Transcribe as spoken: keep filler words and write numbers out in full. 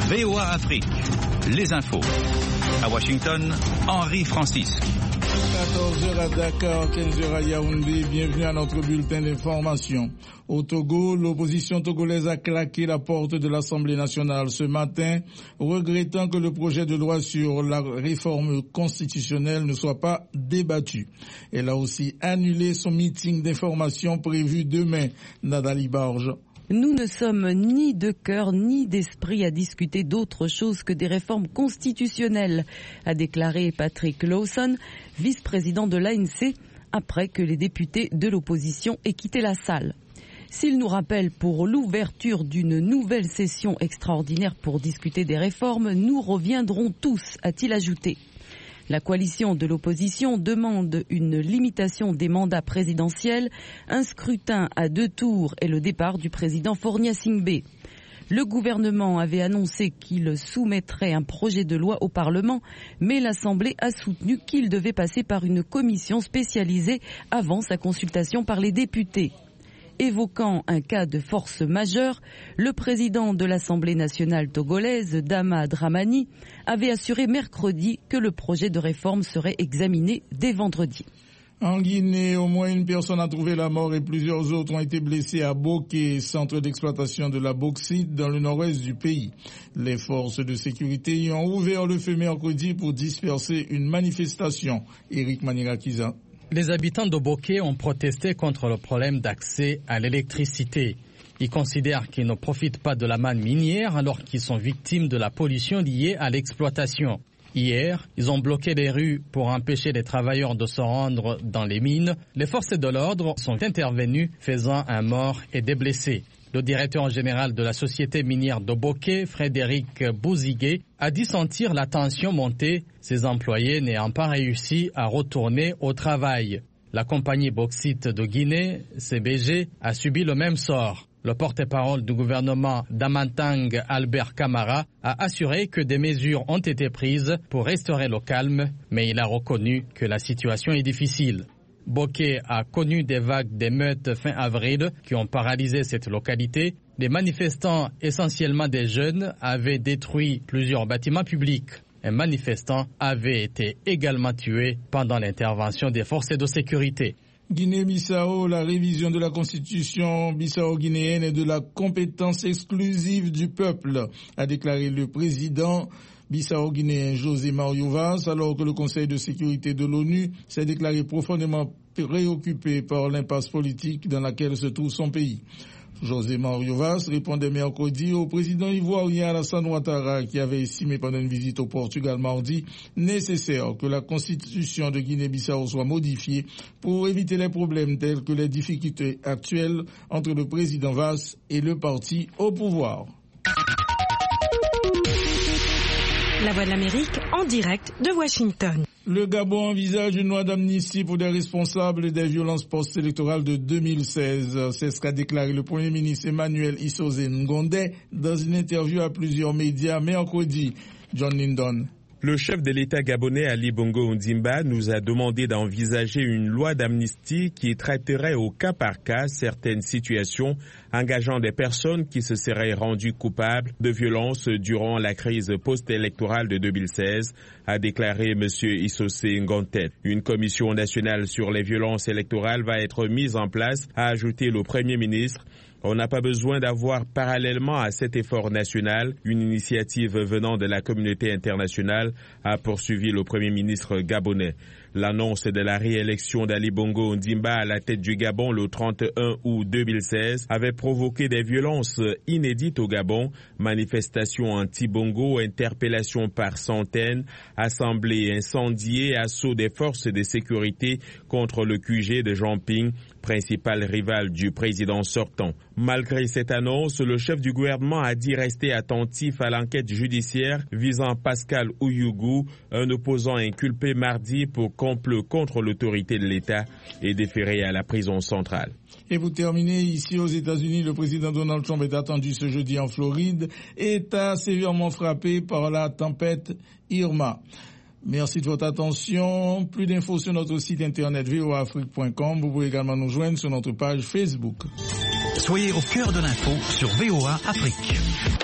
V O A Afrique, les infos. À Washington, Henri Francisque. quatorze heures à Dakar, quinze heures à Yaoundé. Bienvenue à notre bulletin d'information. Au Togo, l'opposition togolaise a claqué la porte de l'Assemblée nationale ce matin, regrettant que le projet de loi sur la réforme constitutionnelle ne soit pas débattu. Elle a aussi annulé son meeting d'information prévu demain. Nathalie Barge. Nous ne sommes ni de cœur ni d'esprit à discuter d'autre chose que des réformes constitutionnelles, a déclaré Patrick Lawson, vice-président de l'A N C, après que les députés de l'opposition aient quitté la salle. S'il nous rappelle pour l'ouverture d'une nouvelle session extraordinaire pour discuter des réformes, nous reviendrons tous, a-t-il ajouté. La coalition de l'opposition demande une limitation des mandats présidentiels, un scrutin à deux tours et le départ du président Faure Singbe. Le gouvernement avait annoncé qu'il soumettrait un projet de loi au Parlement, mais l'Assemblée a soutenu qu'il devait passer par une commission spécialisée avant sa consultation par les députés. Évoquant un cas de force majeure, le président de l'Assemblée nationale togolaise, Dama Dramani, avait assuré mercredi que le projet de réforme serait examiné dès vendredi. En Guinée, au moins une personne a trouvé la mort et plusieurs autres ont été blessés à Boké, centre d'exploitation de la bauxite dans le nord-ouest du pays. Les forces de sécurité y ont ouvert le feu mercredi pour disperser une manifestation. Éric Manirakiza. Les habitants de Boké ont protesté contre le problème d'accès à l'électricité. Ils considèrent qu'ils ne profitent pas de la manne minière alors qu'ils sont victimes de la pollution liée à l'exploitation. Hier, ils ont bloqué les rues pour empêcher les travailleurs de se rendre dans les mines. Les forces de l'ordre sont intervenues, faisant un mort et des blessés. Le directeur général de la société minière de Boké, Frédéric Bouzigué, a dit sentir la tension monter, ses employés n'ayant pas réussi à retourner au travail. La compagnie bauxite de Guinée, C B G, a subi le même sort. Le porte-parole du gouvernement d'Amantang, Albert Camara, a assuré que des mesures ont été prises pour restaurer le calme, mais il a reconnu que la situation est difficile. Boké a connu des vagues d'émeutes fin avril qui ont paralysé cette localité. Les manifestants, essentiellement des jeunes, avaient détruit plusieurs bâtiments publics. Un manifestant avait été également tué pendant l'intervention des forces de sécurité. Guinée-Bissau, la révision de la constitution bissau-guinéenne est de la compétence exclusive du peuple, a déclaré le président bissau-guinéen José Mario Vaz, alors que le Conseil de sécurité de l'ONU s'est déclaré profondément préoccupé par l'impasse politique dans laquelle se trouve son pays. José Mario Vaz répondait mercredi au président ivoirien Alassane Ouattara, qui avait estimé pendant une visite au Portugal mardi nécessaire que la constitution de Guinée-Bissau soit modifiée pour éviter les problèmes tels que les difficultés actuelles entre le président Vaz et le parti au pouvoir. La Voix de l'Amérique en direct de Washington. Le Gabon envisage une loi d'amnistie pour des responsables des violences post-électorales de deux mille seize. C'est ce qu'a déclaré le Premier ministre Emmanuel Issoze Ngondé dans une interview à plusieurs médias mercredi. John Lindon. Le chef de l'État gabonais Ali Bongo Ondimba nous a demandé d'envisager une loi d'amnistie qui traiterait au cas par cas certaines situations engageant des personnes qui se seraient rendues coupables de violences durant la crise post-électorale de deux mille seize, a déclaré M. Issoze Ngondé. Une commission nationale sur les violences électorales va être mise en place, a ajouté le Premier ministre. On n'a pas besoin d'avoir parallèlement à cet effort national une initiative venant de la communauté internationale, a poursuivi le Premier ministre gabonais. L'annonce de la réélection d'Ali Bongo Ondimba à la tête du Gabon le trente et un août deux mille seize avait provoqué des violences inédites au Gabon, manifestations anti-Bongo, interpellations par centaines, assemblées incendiées, assauts des forces de sécurité contre le Q G de Jean Ping, principal rival du président sortant. Malgré cette annonce, le chef du gouvernement a dit rester attentif à l'enquête judiciaire visant Pascal Ouyougou, un opposant inculpé mardi pour complot contre l'autorité de l'État et déféré à la prison centrale. Et vous terminez ici aux États-Unis, le président Donald Trump est attendu ce jeudi en Floride, État sévèrement frappé par la tempête Irma. Merci de votre attention. Plus d'infos sur notre site internet v o a afrique point com. Vous pouvez également nous joindre sur notre page Facebook. Soyez au cœur de l'info sur V O A Afrique.